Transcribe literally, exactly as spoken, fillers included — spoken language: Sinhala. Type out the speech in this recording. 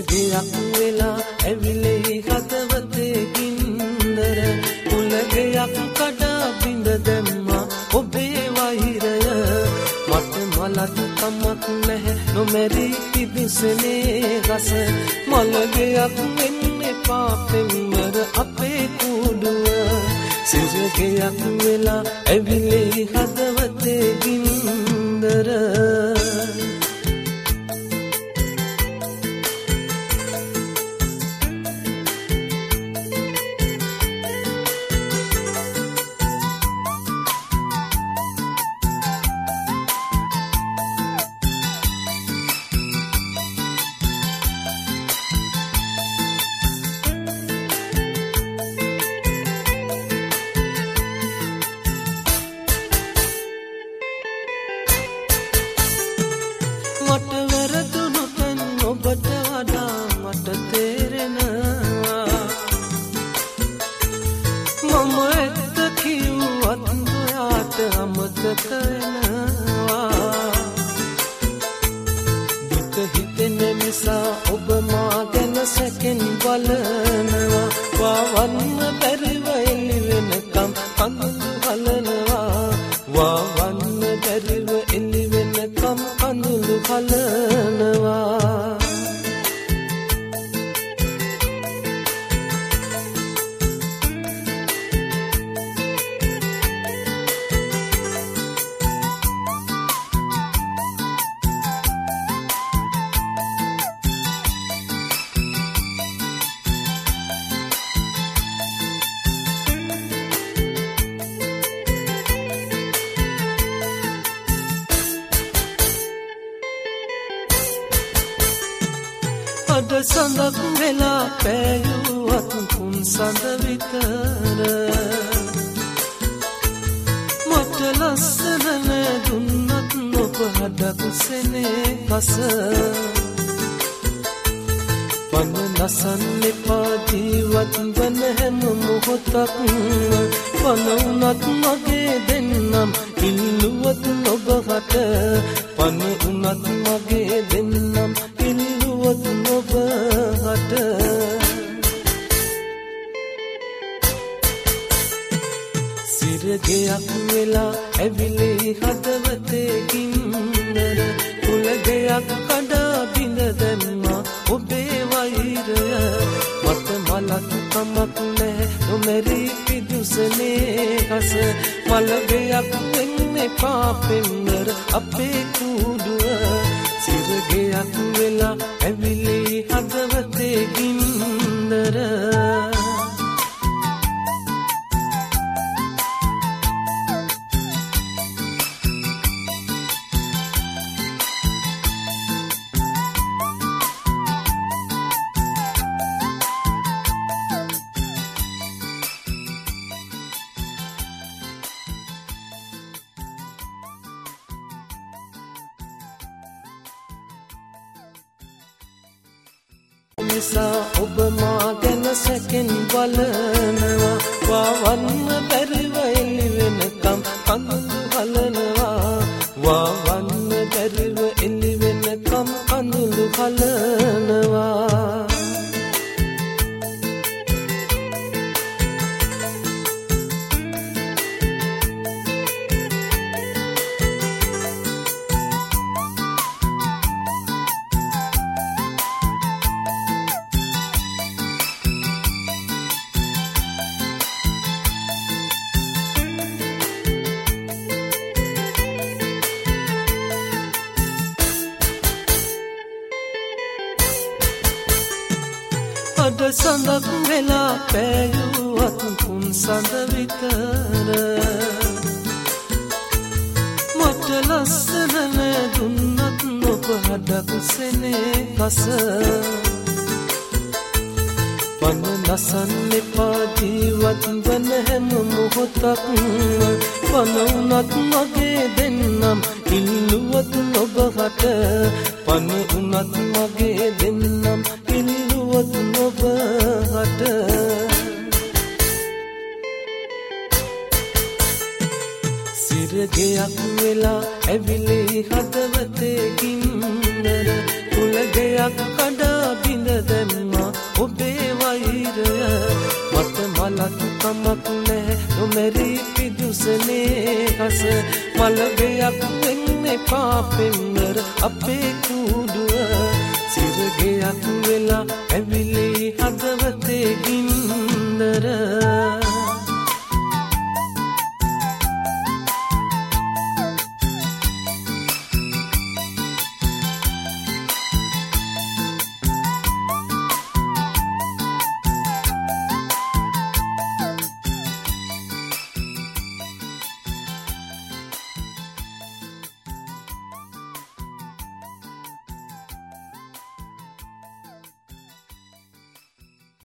සිරගෙයක් වෙලා ඇවිලේ හදවතේ ගින්දර උලගයක් කඩා බිඳ දැම්මා ඔබේ වෛරය මට මලක් කමක් නැහැ නොමැරි පිදුසනේ රස මලගයක් වෙන්න එපා පෙම්වර අපේ කුඩුව සිරගෙයක් වෙලා ඇවිලේ හදවතේ ගින්දර මට වැරදුණු තැන් ඔබට වඩා මට තේරෙනවා මම ඇත්ත කිව්වත් ඔයාට අමතක වෙනවා දුක හිතෙන නිසා ඔබ මා ගැන සැකෙන් බලනවා වවන්න බැරිව එළි වෙනකම් කඳුළු හලනවා වවන්න බැරිව එළි වෙනකම් කඳුළු හලනවා අද සඳක් වෙලා පෑයුවත් කුන් සඳ විතර මට ලස්සන නෑ දුන්නත් නොබ හඩක් සෙනේ කස පන නසන්න එපා ජීවත් වන හැම මොහොතක්ම පන උනත් මගේ දෙන්නම් ඉල්ලුවත් නොබ හට පන උනත් මගේ දෙන්නම් ඉල්ලුවත් නොබ හට සිරගෙයක් වෙලා ඇවිලේ හදවතේ ගින්නර උලගයක් කඩා බිඳ දැම්මා ඔබේ වෛරය මට මලක් කමක් නැහැ නොමැරි පිදුසනේ හස මලගයක් වෙන්න එපා පෙම්වර අපේ කුඩුව සිරගෙයක් වෙලා ඇවිලේ හදවතේ ගින්දර නිසා ඔබ මා ගැන සැකෙන් බලනවා වවන්න බැරිව එළි වෙනකම් කඳුළු හලනවා වවන්න බැරිව එළි වෙනකම් කඳුළු හලනවා අද සඳක් වෙලා පෑයුවත් කුන් සඳ විතර මට ලස්සන නෑ දුන්නත් නොබ හඩක් සෙනේ කස පන නසන්න එපා ජීවත් වන හැම මොහොතක්ම පන උනත් මගේ දෙන්නම් ඉල්ලුවත් නොබ හට පන උනත් මගේ දෙන්නම් ඉල්ලුවත් නොබ හට සිරගෙයක් වෙලා ඇවිලේ හදවතේ ගින්නර උලගයක් කඩා බිඳ මලගයක් වෙන්න එපා පෙම්වර අපේ කූඩුව සිරගයක් වෙලා ඇවිලේ හදවතේ ගින්දර